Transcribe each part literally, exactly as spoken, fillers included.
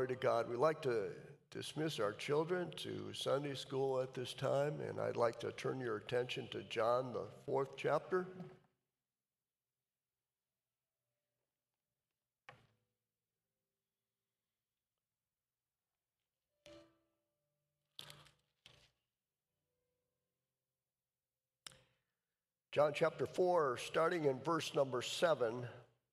Glory to God. We'd like to dismiss our children to Sunday school at this time, and I'd like to turn your attention to John, the fourth chapter. John chapter four, starting in verse number seven.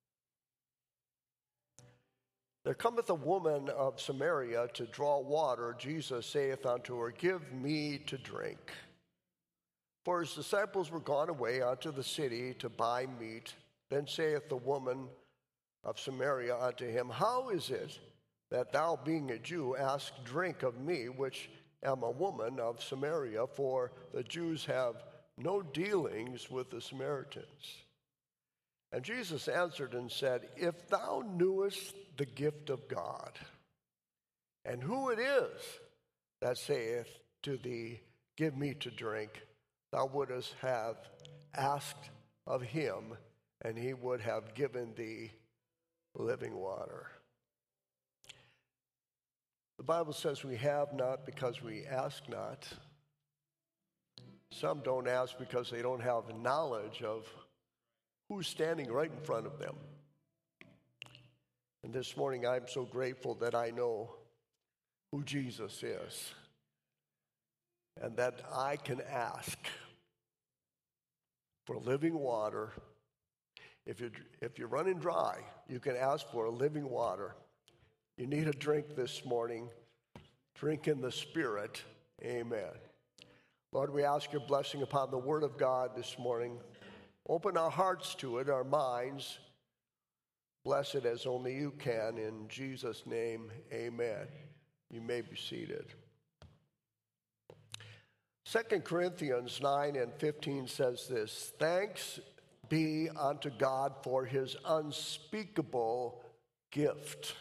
There cometh a woman of Samaria to draw water. Jesus saith unto her, Give me to drink. For his disciples were gone away unto the city to buy meat. Then saith the woman of Samaria unto him, How is it that thou, being a Jew, ask drink of me, which am a woman of Samaria? For the Jews have no dealings with the Samaritans. And Jesus answered and said, If thou knewest the gift of God, and who it is that saith to thee, Give me to drink, thou wouldest have asked of him, and he would have given thee living water. The Bible says we have not because we ask not. Some don't ask because they don't have knowledge of who's standing right in front of them. And this morning I'm so grateful that I know who Jesus is and that I can ask for living water. If you're, if you're running dry, you can ask for living water. You need a drink this morning. Drink in the Spirit. Amen. Lord, we ask your blessing upon the Word of God this morning. Open our hearts to it, our minds. Bless it as only you can. In Jesus' name, amen. You may be seated. Second Corinthians nine and fifteen says this, Thanks be unto God for his unspeakable gift.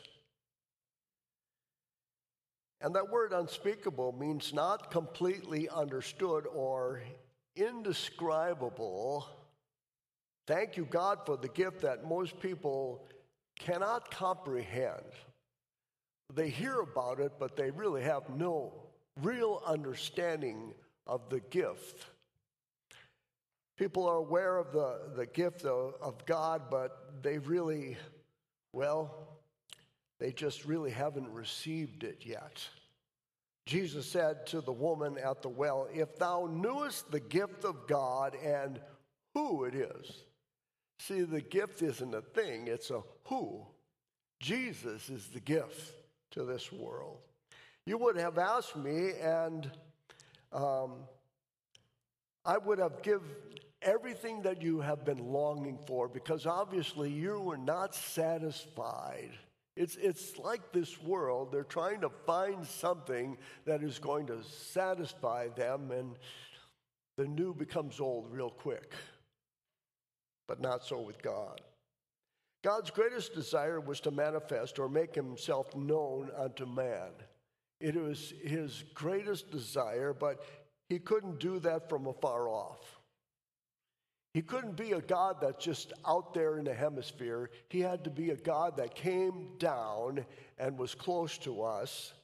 And that word unspeakable means not completely understood or indescribable. Thank you, God, for the gift that most people cannot comprehend. They hear about it, but they really have no real understanding of the gift. People are aware of the, the gift of, of God, but they really, well, they just really haven't received it yet. Jesus said to the woman at the well, If thou knewest the gift of God and who it is. See, the gift isn't a thing, it's a who. Jesus is the gift to this world. You would have asked me, and um, I would have given everything that you have been longing for, because obviously you were not satisfied. It's, it's like this world. They're trying to find something that is going to satisfy them, and the new becomes old real quick. But not so with God. God's greatest desire was to manifest or make himself known unto man. It was his greatest desire, but he couldn't do that from afar off. He couldn't be a God that's just out there in the hemisphere. He had to be a God that came down and was close to us.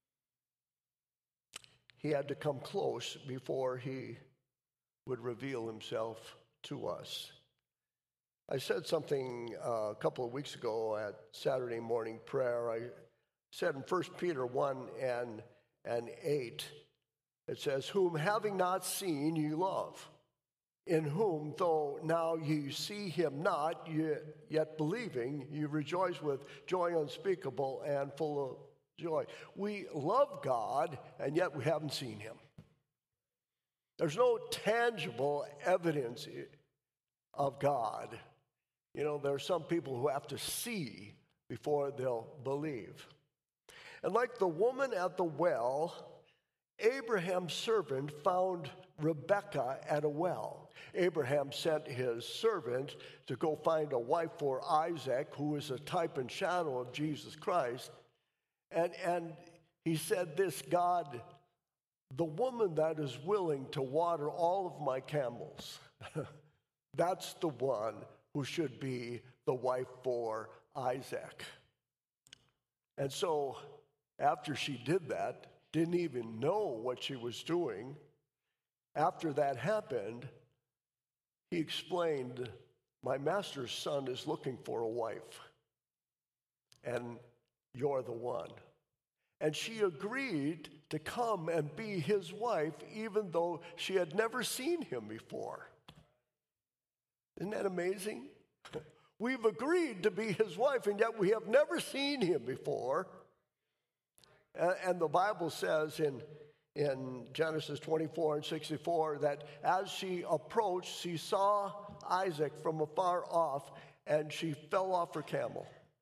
He had to come close before he would reveal himself to us. I said something uh, a couple of weeks ago at Saturday morning prayer. I said in First Peter one and, and eight, it says, Whom having not seen ye love, in whom, though now ye see him not, yet believing, you rejoice with joy unspeakable and full of joy. We love God, and yet we haven't seen him. There's no tangible evidence of God. You know, there are some people who have to see before they'll believe. And like the woman at the well, Abraham's servant found Rebekah at a well. Abraham sent his servant to go find a wife for Isaac, who is a type and shadow of Jesus Christ. And, and he said this, God, the woman that is willing to water all of my camels, that's the one who should be the wife for Isaac. And so after she did that, didn't even know what she was doing. After that happened, he explained, my master's son is looking for a wife, and you're the one. And she agreed to come and be his wife, even though she had never seen him before. Isn't that amazing? We've agreed to be his wife, and yet we have never seen him before. And the Bible says in, in Genesis twenty-four and sixty-four that as she approached, she saw Isaac from afar off, and she fell off her camel.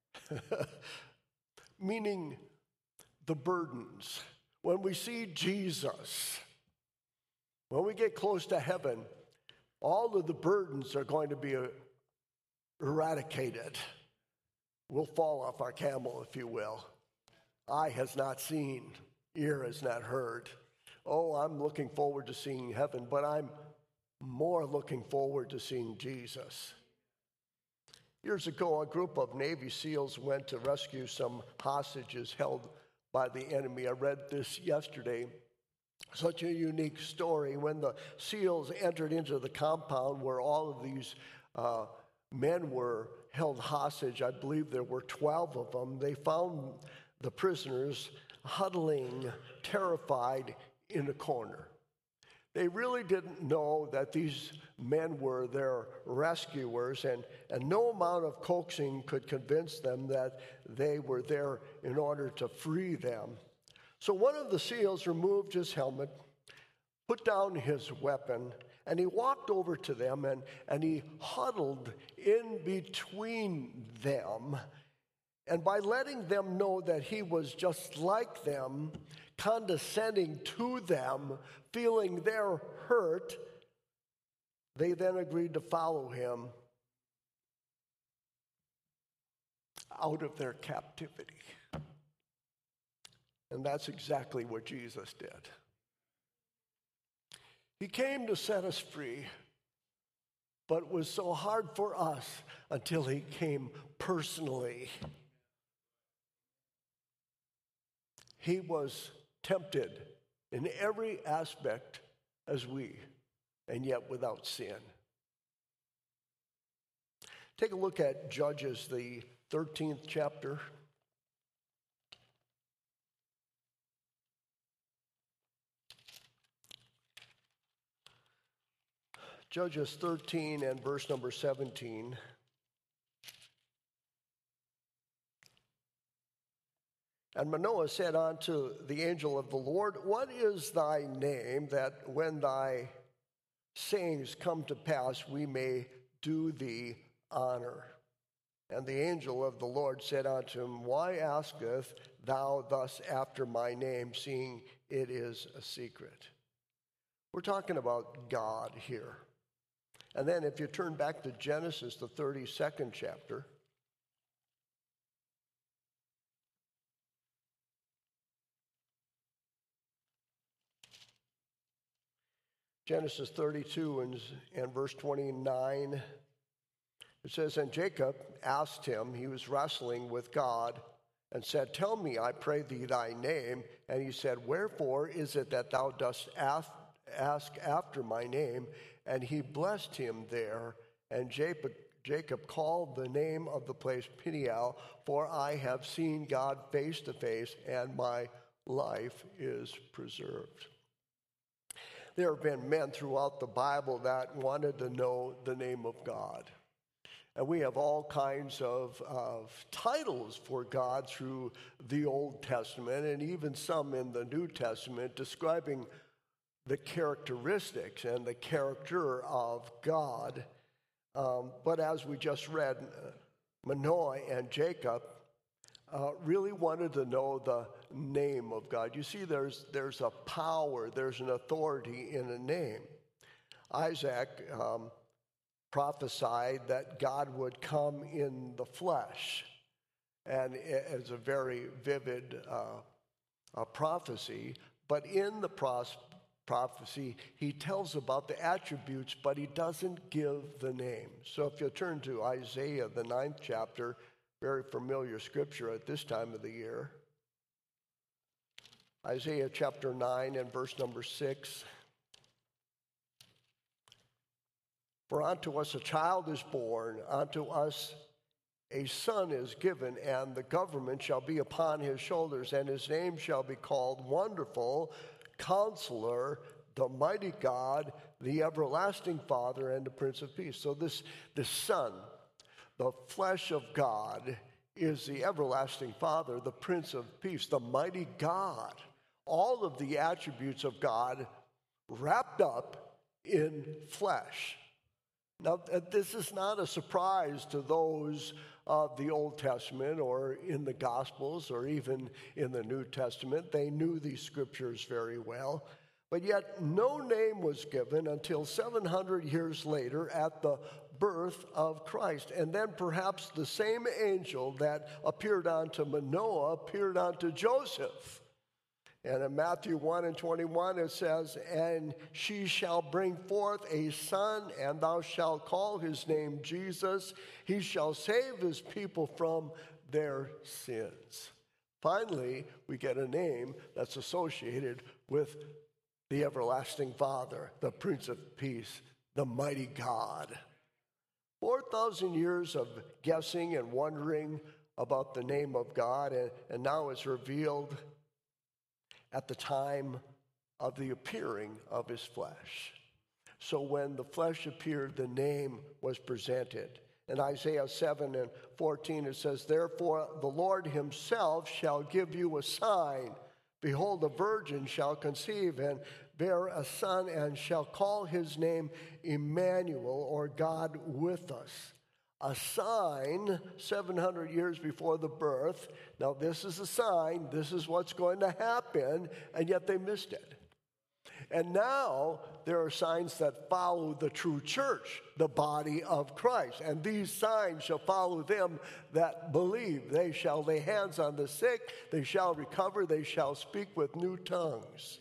Meaning the burdens. When we see Jesus, when we get close to heaven, all of the burdens are going to be eradicated. We'll fall off our camel, if you will. Eye has not seen, ear has not heard. Oh, I'm looking forward to seeing heaven, but I'm more looking forward to seeing Jesus. Years ago, a group of Navy SEALs went to rescue some hostages held by the enemy. I read this yesterday. Such a unique story. When the SEALs entered into the compound where all of these uh, men were held hostage, I believe there were twelve of them, they found the prisoners huddling, terrified, in a corner. They really didn't know that these men were their rescuers, and, and no amount of coaxing could convince them that they were there in order to free them. So one of the SEALs removed his helmet, put down his weapon, and he walked over to them, and, and he huddled in between them. And by letting them know that he was just like them, condescending to them, feeling their hurt, they then agreed to follow him out of their captivity. And that's exactly what Jesus did. He came to set us free, but it was so hard for us until he came personally. He was tempted in every aspect as we, and yet without sin. Take a look at Judges, the thirteenth chapter. Judges thirteen and verse number seventeen. And Manoah said unto the angel of the Lord, what is thy name, that when thy sayings come to pass, we may do thee honor? And the angel of the Lord said unto him, why askest thou thus after my name, seeing it is a secret? We're talking about God here. And then if you turn back to Genesis, the thirty-second chapter, Genesis thirty-two and, and verse twenty-nine, it says, and Jacob asked him, he was wrestling with God, and said, tell me, I pray thee, thy name. And he said, wherefore is it that thou dost ask, ask after my name? And he blessed him there. And Jacob, Jacob called the name of the place Peniel, for I have seen God face to face, and my life is preserved. There have been men throughout the Bible that wanted to know the name of God. And we have all kinds of, of titles for God through the Old Testament, and even some in the New Testament, describing the characteristics and the character of God. Um, but as we just read, Manoah and Jacob uh, really wanted to know the name of God. You see, there's, there's a power, there's an authority in a name. Isaac um, prophesied that God would come in the flesh, and it's a very vivid uh, uh, prophecy. But in the pros- prophecy, he tells about the attributes, but he doesn't give the name. So if you turn to Isaiah, the ninth chapter, very familiar scripture at this time of the year. Isaiah chapter nine and verse number six. For unto us a child is born, unto us a son is given, and the government shall be upon his shoulders, and his name shall be called Wonderful, Counselor, the Mighty God, the Everlasting Father, and the Prince of Peace. So this, this Son, the flesh of God, is the Everlasting Father, the Prince of Peace, the Mighty God. All of the attributes of God wrapped up in flesh. Now, this is not a surprise to those of the Old Testament or in the Gospels or even in the New Testament. They knew these scriptures very well. But yet no name was given until seven hundred years later at the birth of Christ. And then perhaps the same angel that appeared unto Manoah appeared unto Joseph. And in Matthew one and twenty-one it says, and she shall bring forth a son, and thou shalt call his name Jesus. He shall save his people from their sins. Finally, we get a name that's associated with the Everlasting Father, the Prince of Peace, the Mighty God. four thousand years of guessing and wondering about the name of God, and, and now it's revealed at the time of the appearing of his flesh. So when the flesh appeared, the name was presented. In Isaiah seven and fourteen, it says, therefore the Lord himself shall give you a sign. Behold, a virgin shall conceive and bear a son, and shall call his name Emmanuel, or God with us. A sign seven hundred years before the birth. Now this is a sign, this is what's going to happen, and yet they missed it. And now there are signs that follow the true church, the body of Christ. And these signs shall follow them that believe. They shall lay hands on the sick, they shall recover, they shall speak with new tongues.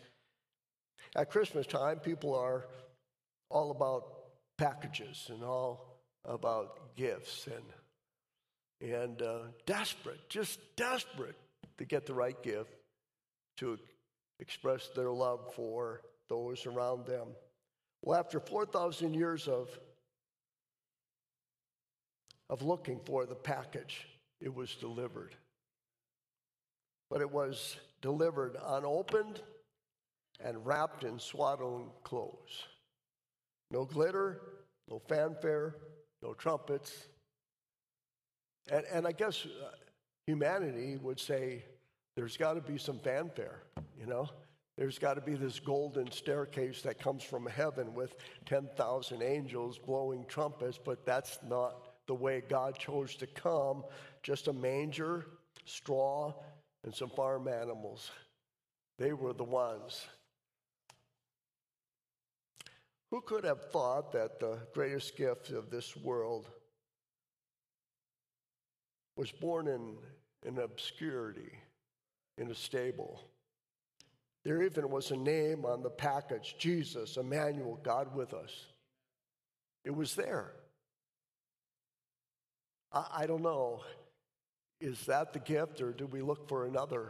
At Christmas time, people are all about packages and all about gifts and, and uh, desperate, just desperate to get the right gift to express their love for those around them. Well, after four thousand years of, of looking for the package, it was delivered. But it was delivered unopened and wrapped in swaddling clothes. No glitter, no fanfare, no trumpets. And, and I guess uh, humanity would say there's got to be some fanfare, you know? There's got to be this golden staircase that comes from heaven with ten thousand angels blowing trumpets, but that's not the way God chose to come. Just a manger, straw, and some farm animals. They were the ones. Who could have thought that the greatest gift of this world was born in, in obscurity, in a stable? There even was a name on the package, Jesus, Emmanuel, God with us. It was there. I, I don't know, is that the gift, or do we look for another?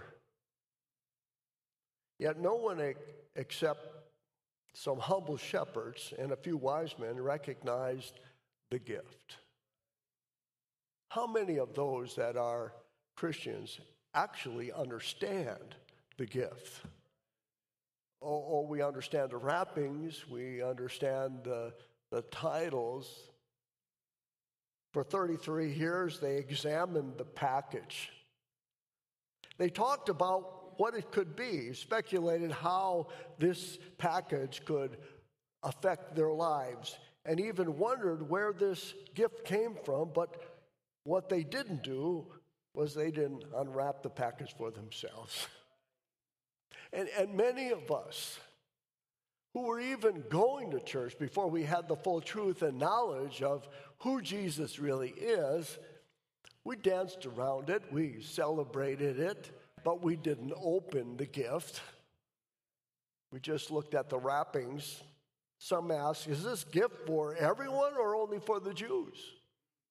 Yet no one except some humble shepherds and a few wise men recognized the gift. How many of those that are Christians actually understand the gift? Oh, oh, we understand the wrappings, we understand the, the titles. For thirty-three years, they examined the package. They talked about what it could be, speculated how this package could affect their lives, and even wondered where this gift came from. But what they didn't do was they didn't unwrap the package for themselves. And, and many of us who were even going to church before we had the full truth and knowledge of who Jesus really is, we danced around it, we celebrated it, but we didn't open the gift. We just looked at the wrappings. Some ask, is this gift for everyone or only for the Jews?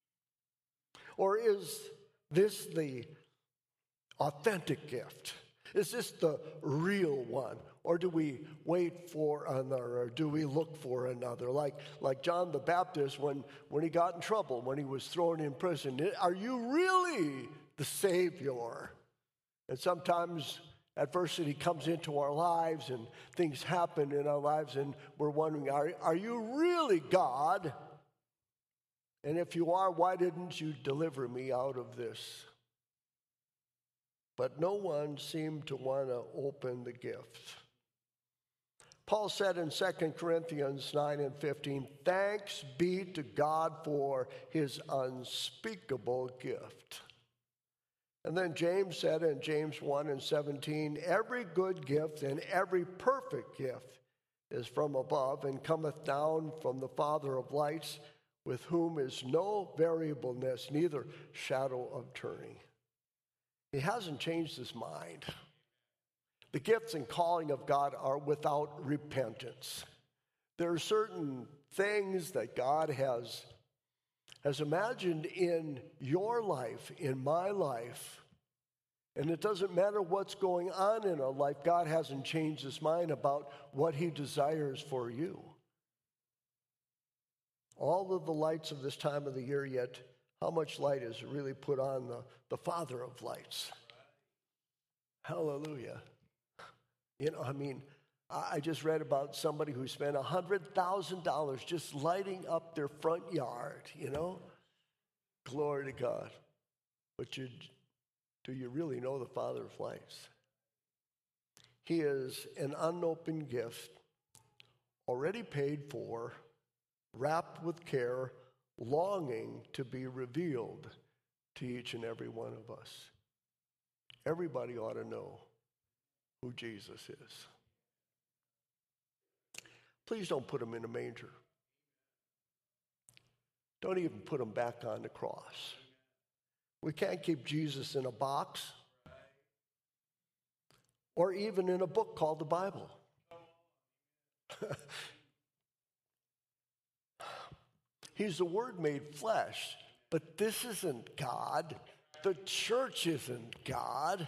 Or is this the authentic gift? Is this the real one? Or do we wait for another? Or do we look for another? Like, like John the Baptist when, when he got in trouble, when he was thrown in prison. Are you really the Savior? And sometimes adversity comes into our lives and things happen in our lives and we're wondering, are, are you really God? And if you are, why didn't you deliver me out of this? But no one seemed to want to open the gift. Paul said in Second Corinthians nine and fifteen, thanks be to God for his unspeakable gift. And then James said in James one and seventeen, every good gift and every perfect gift is from above and cometh down from the Father of lights, with whom is no variableness, neither shadow of turning. He hasn't changed his mind. The gifts and calling of God are without repentance. There are certain things that God has, has imagined in your life, in my life, and it doesn't matter what's going on in our life, God hasn't changed his mind about what he desires for you. All of the lights of this time of the year, yet how much light is really put on the, the Father of lights? Hallelujah. You know, I mean, I just read about somebody who spent one hundred thousand dollars just lighting up their front yard, you know? Glory to God. But you, do you really know the Father of lights? He is an unopened gift, already paid for, wrapped with care, longing to be revealed to each and every one of us. Everybody ought to know who Jesus is. Please don't put him in a manger. Don't even put him back on the cross. We can't keep Jesus in a box or even in a book called the Bible. He's the Word made flesh, but this isn't God. The church isn't God.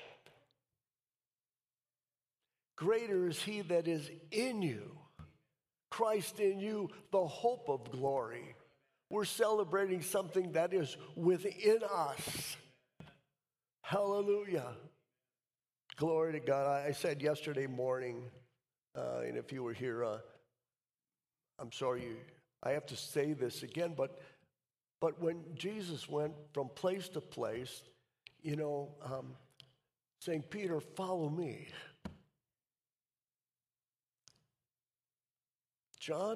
Greater is he that is in you, Christ in you, the hope of glory. We're celebrating something that is within us. Hallelujah. Glory to God. I said yesterday morning, uh, and if you were here, uh, I'm sorry you, I have to say this again, but but when Jesus went from place to place, you know, um, saying, Peter, follow me. John?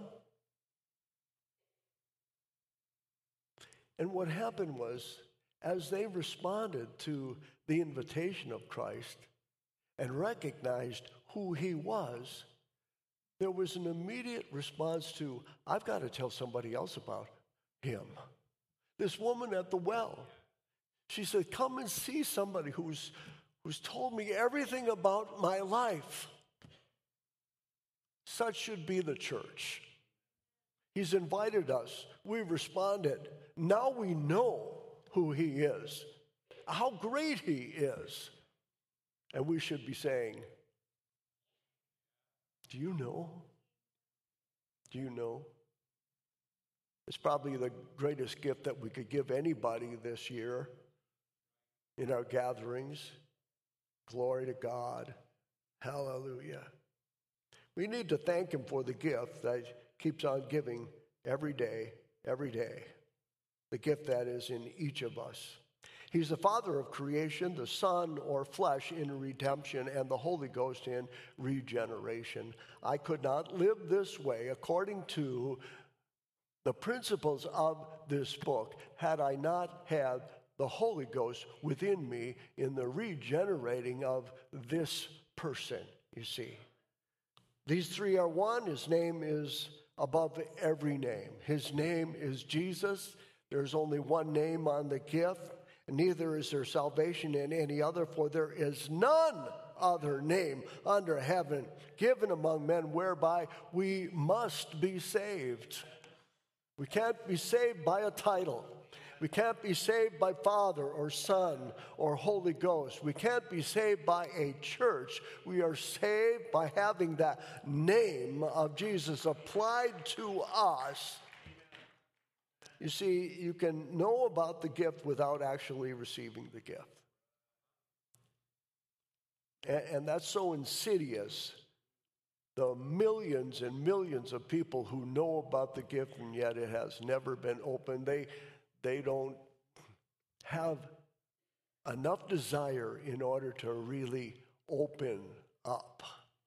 And what happened was, as they responded to the invitation of Christ and recognized who he was, there was an immediate response to, I've got to tell somebody else about him. This woman at the well, she said, come and see somebody who's, who's told me everything about my life. Such should be the church. He's invited us. We responded. Now we know who he is, how great he is. And we should be saying, do you know? Do you know? It's probably the greatest gift that we could give anybody this year in our gatherings. Glory to God. Hallelujah. We need to thank him for the gift that keeps on giving every day, every day. The gift that is in each of us. He's the Father of creation, the Son or flesh in redemption, and the Holy Ghost in regeneration. I could not live this way according to the principles of this book had I not had the Holy Ghost within me in the regenerating of this person, you see. These three are one. His name is above every name. His name is Jesus. There's only one name on the gift. Neither is there salvation in any other, for there is none other name under heaven given among men whereby we must be saved. We can't be saved by a title. We can't be saved by Father or Son or Holy Ghost. We can't be saved by a church. We are saved by having that name of Jesus applied to us. You see, you can know about the gift without actually receiving the gift. And, and that's so insidious. The millions and millions of people who know about the gift and yet it has never been opened, they, they don't have enough desire in order to really open up.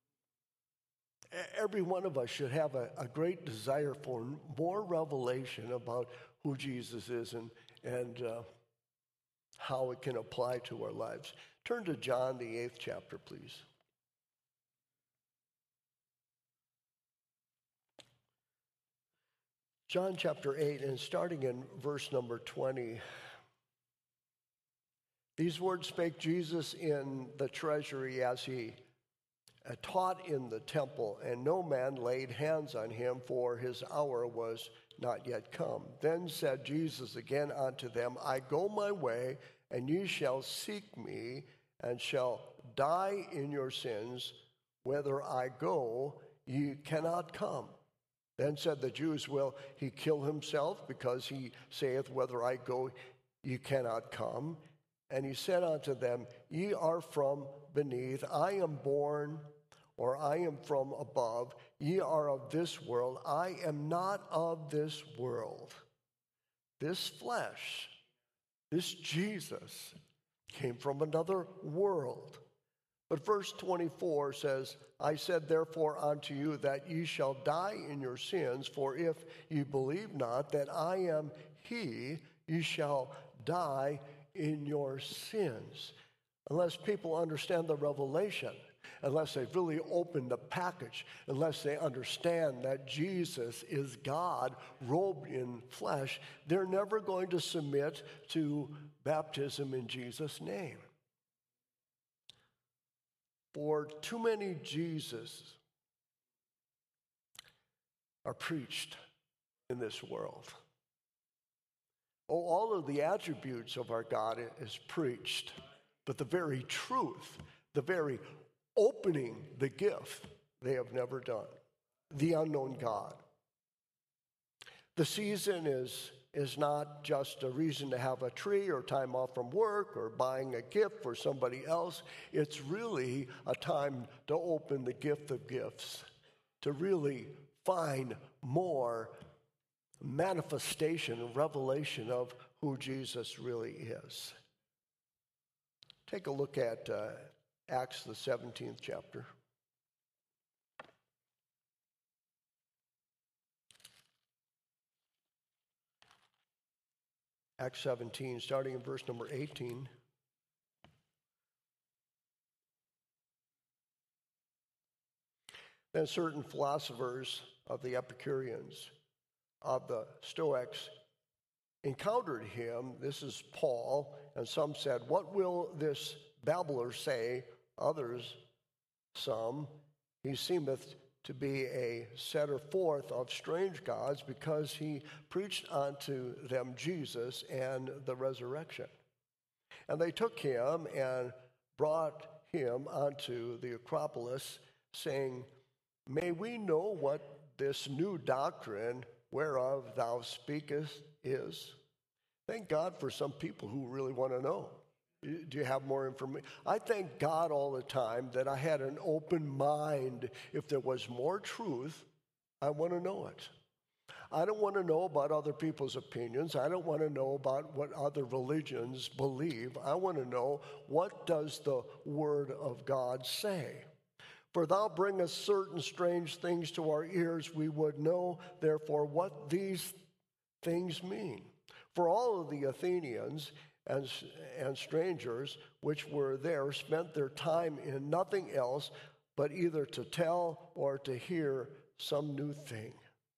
Every one of us should have a, a great desire for more revelation about who Jesus is and, and uh, how it can apply to our lives. Turn to John, the eighth chapter, please. John chapter eight, and starting in verse number twenty. These words spake Jesus in the treasury as he uh, taught in the temple, and no man laid hands on him, for his hour was not yet come. Then said Jesus again unto them, I go my way, and ye shall seek me, and shall die in your sins. Whither I go, ye cannot come. Then said the Jews, will he kill himself, because he saith, whither I go, ye cannot come? And he said unto them, ye are from beneath, I am born, or I am from above. Ye are of this world, I am not of this world. This flesh, this Jesus, came from another world. But verse twenty-four says, I said therefore unto you that ye shall die in your sins, for if ye believe not that I am he, ye shall die in your sins. Unless people understand the revelation, unless they've really opened the package, unless they understand that Jesus is God robed in flesh, they're never going to submit to baptism in Jesus' name. For too many Jesus are preached in this world. Oh, all of the attributes of our God is preached, but the very truth, the very opening the gift, they have never done. The unknown God. The season is, is not just a reason to have a tree or time off from work or buying a gift for somebody else. It's really a time to open the gift of gifts, to really find more manifestation and revelation of who Jesus really is. Take a look at uh, Acts, the seventeenth chapter. Acts seventeen, starting in verse number eighteen. Then certain philosophers of the Epicureans, of the Stoics, encountered him. This is Paul, and some said, what will this babbler say? Others, some, he seemeth to be a setter forth of strange gods, because he preached unto them Jesus and the resurrection. And they took him and brought him unto the Acropolis, saying, may we know what this new doctrine whereof thou speakest is? Thank God for some people who really want to know. Do you have more information? I thank God all the time that I had an open mind. If there was more truth, I want to know it. I don't want to know about other people's opinions. I don't want to know about what other religions believe. I want to know, what does the Word of God say? For thou bringest certain strange things to our ears. We would know, therefore, what these things mean. For all of the Athenians and, and strangers which were there spent their time in nothing else but either to tell or to hear some new thing.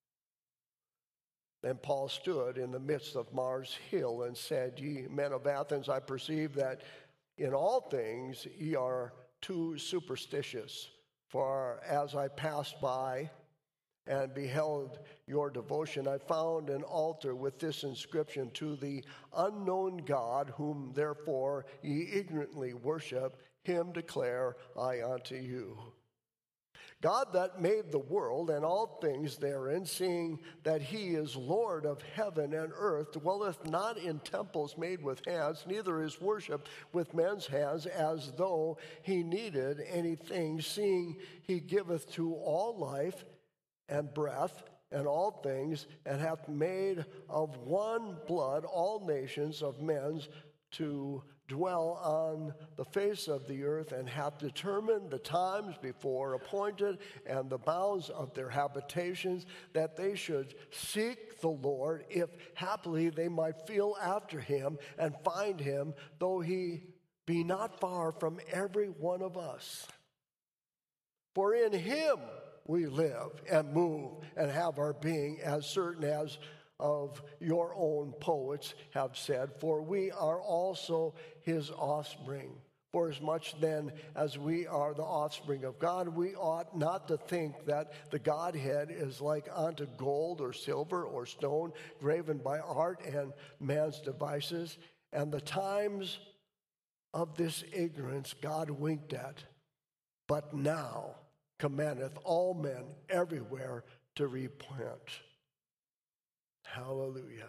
Then Paul stood in the midst of Mars Hill and said, ye men of Athens, I perceive that in all things ye are too superstitious. For as I passed by and beheld your devotion, I found an altar with this inscription: to the unknown God, whom therefore ye ignorantly worship, him declare I unto you. God that made the world and all things therein, seeing that he is Lord of heaven and earth, dwelleth not in temples made with hands, neither is worshipped with men's hands, as though he needed anything, seeing he giveth to all life and breath and all things, and hath made of one blood all nations of men to dwell on the face of the earth, and hath determined the times before appointed and the bounds of their habitations, that they should seek the Lord, if haply they might feel after him and find him, though he be not far from every one of us. For in him we live and move and have our being, as certain as of your own poets have said, for we are also his offspring. For as much then as we are the offspring of God, we ought not to think that the Godhead is like unto gold or silver or stone, graven by art and man's devices. And the times of this ignorance God winked at, but now commandeth all men everywhere to repent. Hallelujah.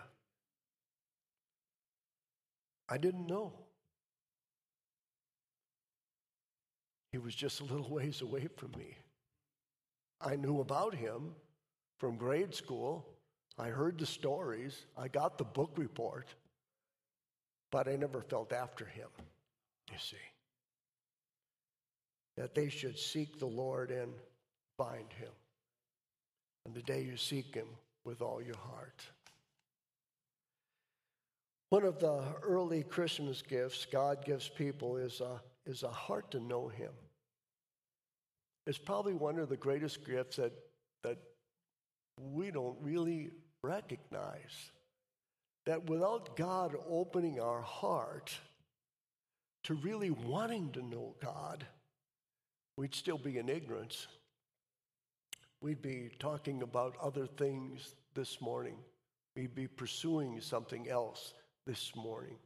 I didn't know. He was just a little ways away from me. I knew about him from grade school. I heard the stories. I got the book report. But I never felt after him, you see. That they should seek the Lord and find him. And the day you seek him with all your heart. One of the early Christmas gifts God gives people is a, is a heart to know him. It's probably one of the greatest gifts that, that we don't really recognize. That without God opening our heart to really wanting to know God, we'd still be in ignorance. We'd be talking about other things this morning. We'd be pursuing something else this morning.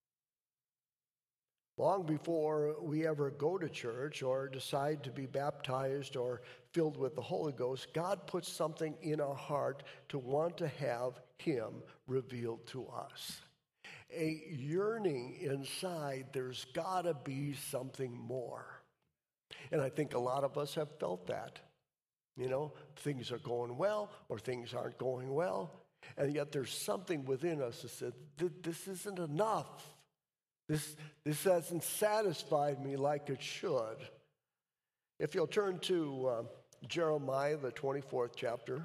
Long before we ever go to church or decide to be baptized or filled with the Holy Ghost, God puts something in our heart to want to have him revealed to us. A yearning inside, there's got to be something more. And I think a lot of us have felt that. You know, things are going well or things aren't going well. And yet there's something within us that says, this isn't enough. This, this hasn't satisfied me like it should. If you'll turn to uh, Jeremiah, the twenty-fourth chapter.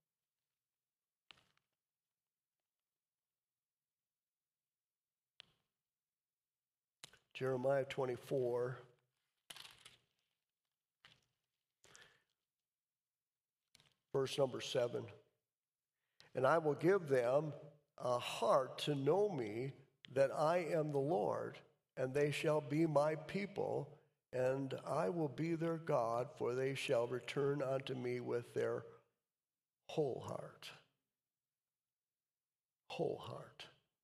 Jeremiah twenty-four. Verse number seven. And I will give them a heart to know me, that I am the Lord, and they shall be my people, and I will be their God, for they shall return unto me with their whole heart. Whole heart.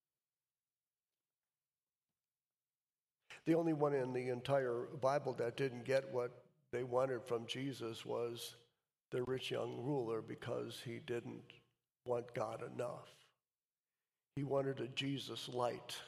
The only one in the entire Bible that didn't get what they wanted from Jesus was the rich young ruler, because he didn't want God enough. He wanted a Jesus light.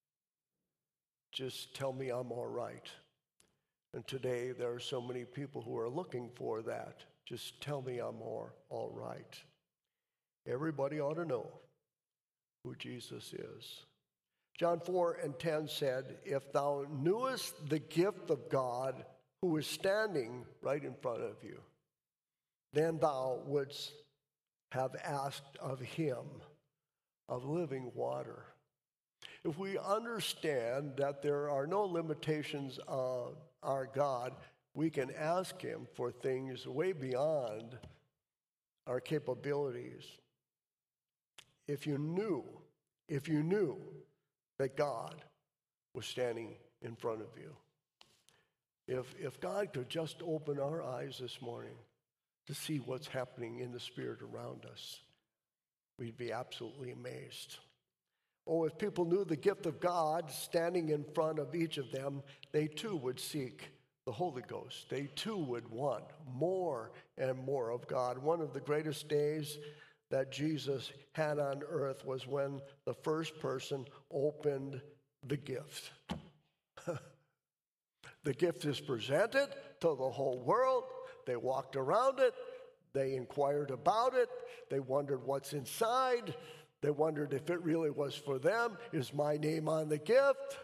Just tell me I'm all right. And today there are so many people who are looking for that. Just tell me I'm all, all right. Everybody ought to know who Jesus is. John four and ten said, if thou knewest the gift of God who is standing right in front of you, then thou wouldst have asked of him of living water. If we understand that there are no limitations of our God, we can ask him for things way beyond our capabilities. If you knew, if you knew that God was standing in front of you. If, if God could just open our eyes this morning to see what's happening in the Spirit around us. We'd be absolutely amazed. Oh, if people knew the gift of God standing in front of each of them, they too would seek the Holy Ghost. They too would want more and more of God. One of the greatest days that Jesus had on earth was when the first person opened the gift. The gift is presented to the whole world. They walked around it. They inquired about it. They wondered what's inside. They wondered if it really was for them. Is my name on the gift?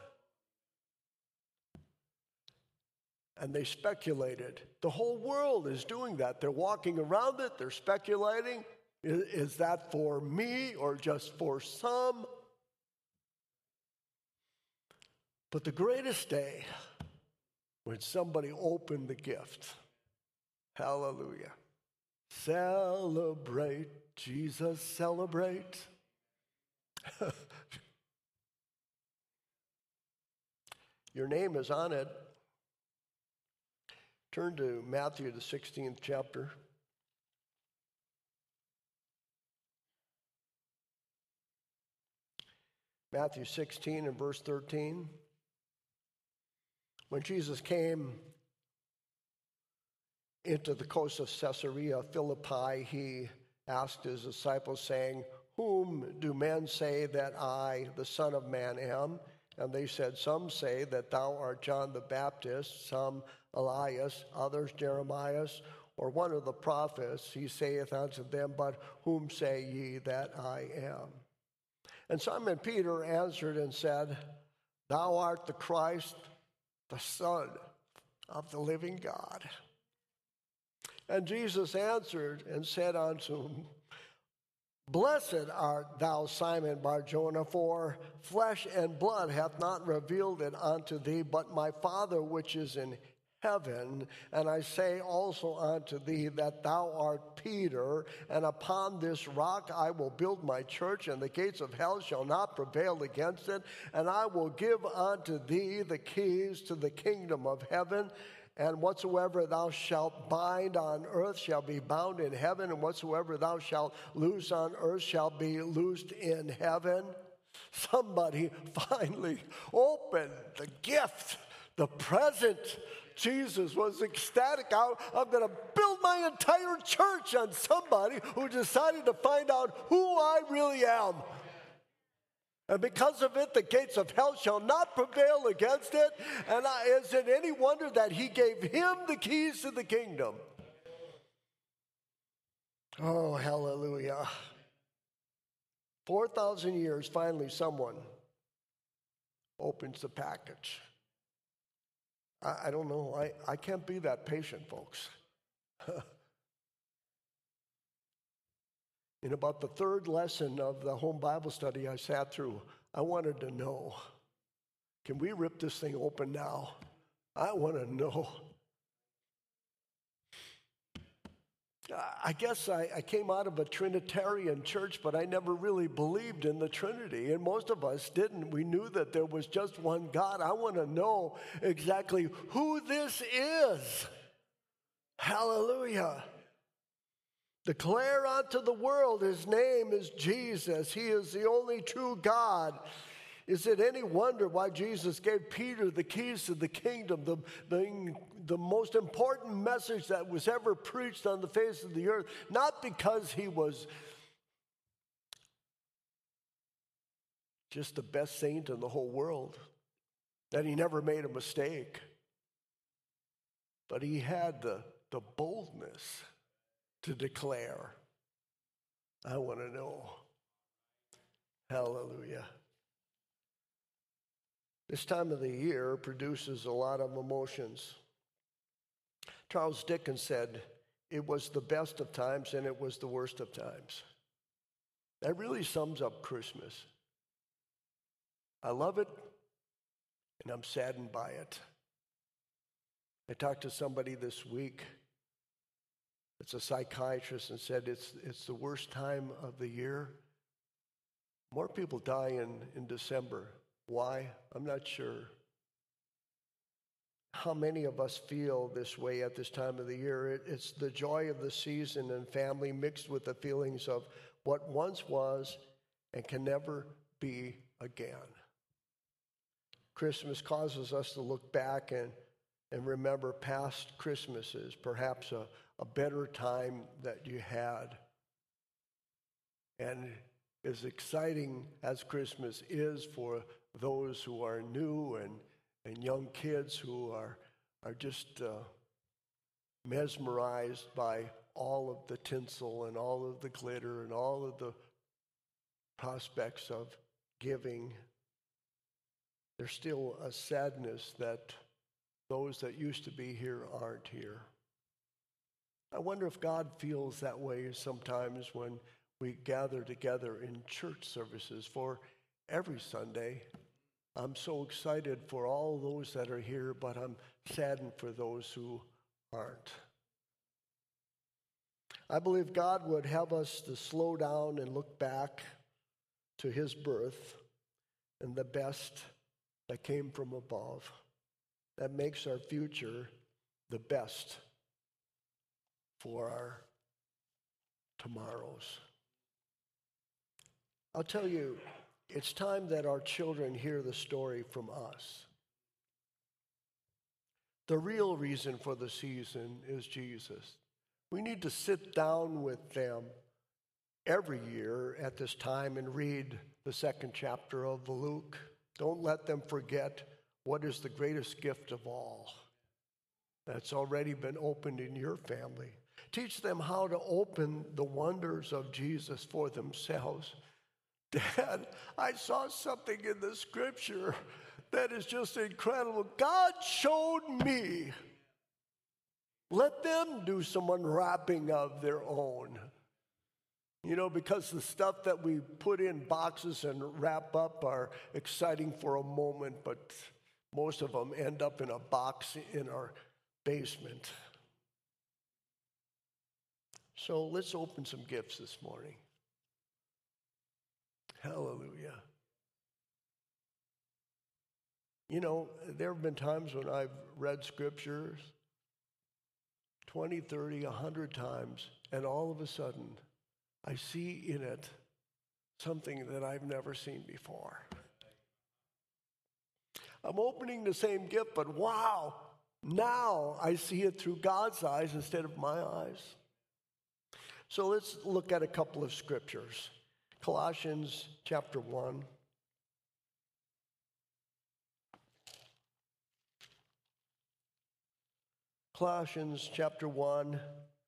And they speculated. The whole world is doing that. They're walking around it. They're speculating. Is, is that for me or just for some? But the greatest day, when somebody opened the gift, hallelujah. Celebrate, Jesus, celebrate. Your name is on it. Turn to Matthew, the sixteenth chapter. Matthew sixteen and verse thirteen. When Jesus came into the coast of Caesarea Philippi, he asked his disciples, saying, "Whom do men say that I, the Son of Man, am?" And they said, "Some say that thou art John the Baptist, some Elias, others Jeremiah, or one of the prophets." He saith unto them, "But whom say ye that I am?" And Simon Peter answered and said, "Thou art the Christ, the Son of the living God." And Jesus answered and said unto him, "Blessed art thou, Simon Bar-Jonah, for flesh and blood hath not revealed it unto thee, but my Father which is in heaven. And I say also unto thee that thou art Peter, and upon this rock I will build my church, and the gates of hell shall not prevail against it. And I will give unto thee the keys to the kingdom of heaven. And whatsoever thou shalt bind on earth shall be bound in heaven, and whatsoever thou shalt loose on earth shall be loosed in heaven." Somebody finally opened the gift, the present. Jesus was ecstatic. I, I'm going to build my entire church on somebody who decided to find out who I really am. And because of it, the gates of hell shall not prevail against it. And I, is it any wonder that he gave him the keys to the kingdom? Oh, hallelujah. four thousand years, finally someone opens the package. I, I don't know. I, I can't be that patient, folks. In about the third lesson of the home Bible study I sat through, I wanted to know, can we rip this thing open now? I want to know. I guess I, I came out of a Trinitarian church, but I never really believed in the Trinity, and most of us didn't. We knew that there was just one God. I want to know exactly who this is. Hallelujah. Declare unto the world his name is Jesus. He is the only true God. Is it any wonder why Jesus gave Peter the keys to the kingdom, the, the, the most important message that was ever preached on the face of the earth? Not because he was just the best saint in the whole world, that he never made a mistake, but he had the, the boldness to declare, I want to know. Hallelujah. This time of the year produces a lot of emotions. Charles Dickens said, "It was the best of times and it was the worst of times." That really sums up Christmas. I love it and I'm saddened by it. I talked to somebody this week. It's a psychiatrist, and said it's it's the worst time of the year. More people die in, in December. Why? I'm not sure. how many of us feel this way at this time of the year. It, it's the joy of the season and family mixed with the feelings of what once was and can never be again. Christmas causes us to look back and, and remember past Christmases, perhaps a, a better time that you had. And as exciting as Christmas is for those who are new and, and young kids who are, are just uh, mesmerized by all of the tinsel and all of the glitter and all of the prospects of giving, there's still a sadness that those that used to be here aren't here. I wonder if God feels that way sometimes when we gather together in church services for every Sunday. I'm so excited for all those that are here, but I'm saddened for those who aren't. I believe God would have us to slow down and look back to his birth and the best that came from above. That makes our future the best for our tomorrows. I'll tell you, it's time that our children hear the story from us. The real reason for the season is Jesus. We need to sit down with them every year at this time and read the second chapter of Luke. Don't let them forget what is the greatest gift of all that's already been opened in your family. Teach them how to open the wonders of Jesus for themselves. Dad, I saw something in the scripture that is just incredible. God showed me. Let them do some unwrapping of their own. You know, because the stuff that we put in boxes and wrap up are exciting for a moment, but most of them end up in a box in our basement. So let's open some gifts this morning. Hallelujah. You know, there have been times when I've read scriptures twenty, thirty, one hundred times, and all of a sudden, I see in it something that I've never seen before. I'm opening the same gift, but wow, now I see it through God's eyes instead of my eyes. So let's look at a couple of scriptures. Colossians chapter one. Colossians chapter one,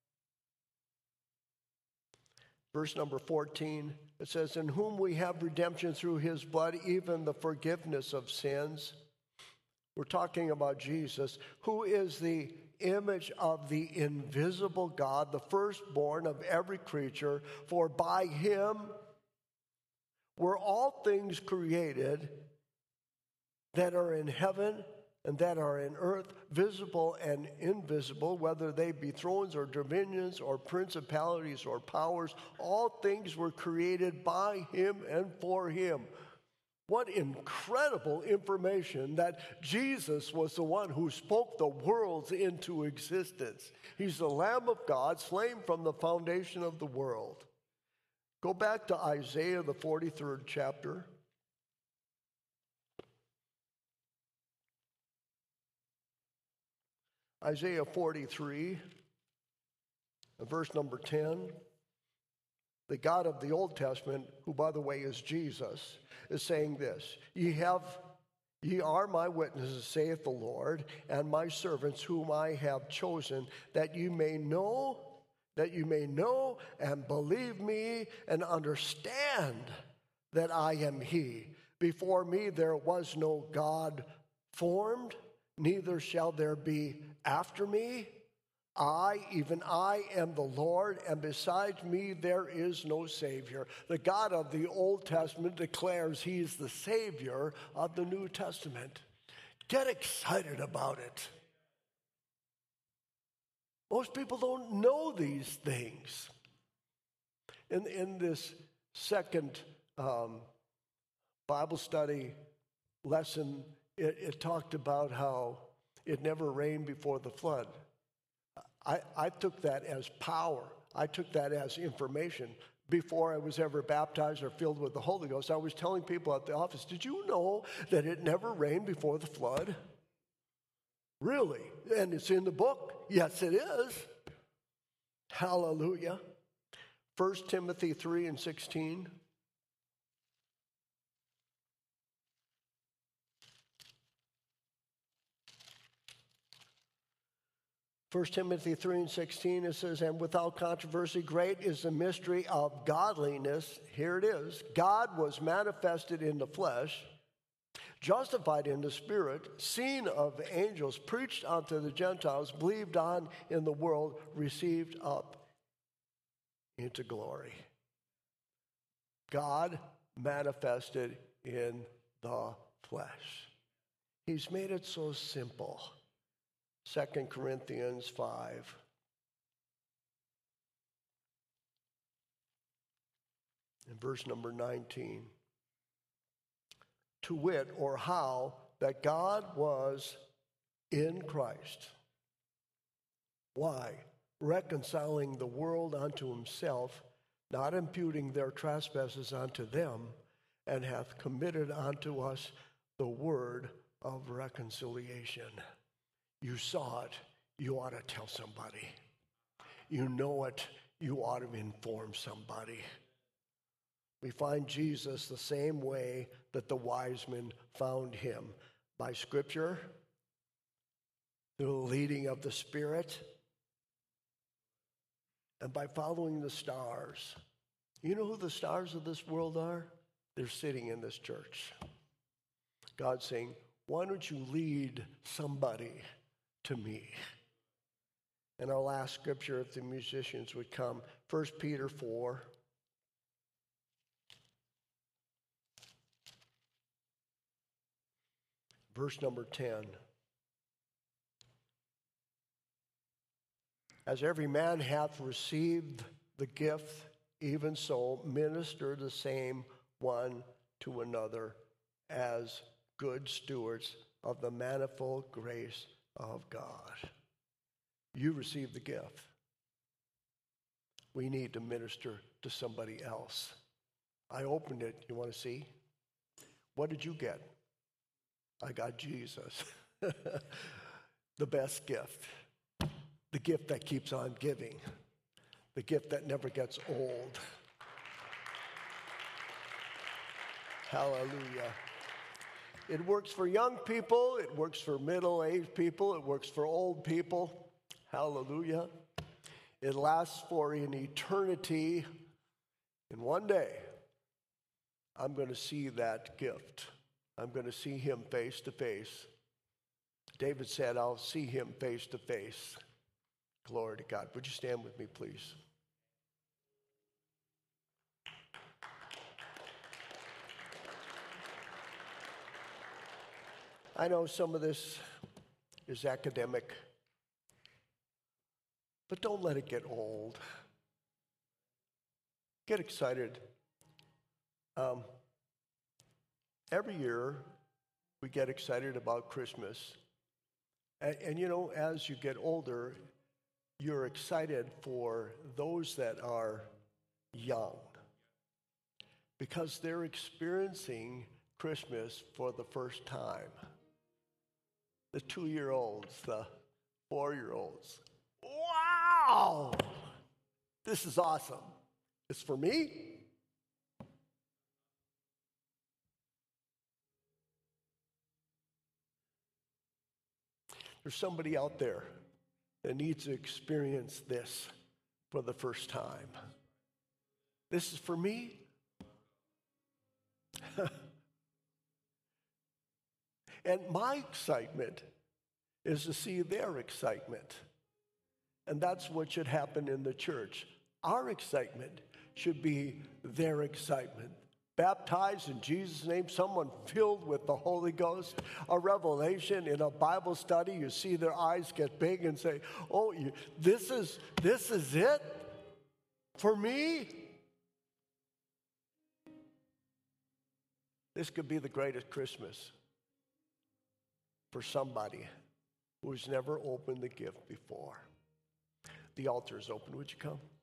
verse number fourteen. It says, in whom we have redemption through his blood, even the forgiveness of sins. We're talking about Jesus, who is the image of the invisible God, the firstborn of every creature. For by him were all things created that are in heaven and that are in earth, visible and invisible, whether they be thrones or dominions or principalities or powers. All things were created by him and for him. What incredible information that Jesus was the one who spoke the worlds into existence. He's the Lamb of God, slain from the foundation of the world. Go back to Isaiah, the forty-third chapter. Isaiah forty-three, verse number ten. The God of the Old Testament, who by the way is Jesus, is saying this, Ye have, ye are my witnesses, saith the Lord, and my servants whom I have chosen, that you may know, that you may know and believe me and understand that I am he. Before me there was no God formed, neither shall there be after me. I, even I, am the Lord, and besides me there is no Savior. The God of the Old Testament declares he is the Savior of the New Testament. Get excited about it. Most people don't know these things. In, in this second um, Bible study lesson, it, it talked about how It never rained before the flood. I, I took that as power. I took that as information. Before I was ever baptized or filled with the Holy Ghost, I was telling people at the office, did you know that it never rained before the flood? Really? And it's in the book? Yes, it is. Hallelujah. First Timothy three and sixteen. First Timothy three and sixteen, it says, and without controversy, great is the mystery of godliness. Here it is. God was manifested in the flesh, justified in the spirit, seen of angels, preached unto the Gentiles, believed on in the world, received up into glory. God manifested in the flesh. He's made it so simple. Second Corinthians five. In verse number nineteen. To wit, or how, that God was in Christ. Why? Reconciling the world unto himself, not imputing their trespasses unto them, and hath committed unto us the word of reconciliation. You saw it, you ought to tell somebody. You know it, you ought to inform somebody. We find Jesus the same way that the wise men found him, by Scripture, through the leading of the Spirit, and by following the stars. You know who the stars of this world are? They're sitting in this church. God's saying, why don't you lead somebody to me? And our last scripture, if the musicians would come, First Peter four. Verse number ten. As every man hath received the gift, even so minister the same one to another as good stewards of the manifold grace of God. You received the gift. We need to minister to somebody else. I opened it. You want to see? What did you get? I got Jesus. The best gift. The gift that keeps on giving. The gift that never gets old. Hallelujah. It works for young people. It works for middle-aged people. It works for old people. Hallelujah. It lasts for an eternity. And one day, I'm going to see that gift. I'm going to see him face to face. David said, I'll see him face to face. Glory to God. Would you stand with me, please? I know some of this is academic, but don't let it get old. Get excited. Um, every year, we get excited about Christmas. And, and you know, as you get older, you're excited for those that are young because they're experiencing Christmas for the first time. The two-year-olds, the four-year-olds. Wow! This is awesome. It's for me. There's somebody out there that needs to experience this for the first time. This is for me. And my excitement is to see their excitement. And that's what should happen in the church. Our excitement should be their excitement. Baptized in Jesus' name, someone filled with the Holy Ghost, a revelation in a Bible study, you see their eyes get big and say, oh, you, this is this is it for me? This could be the greatest Christmas for somebody. who has never opened the gift before. The altar is open. Would you come?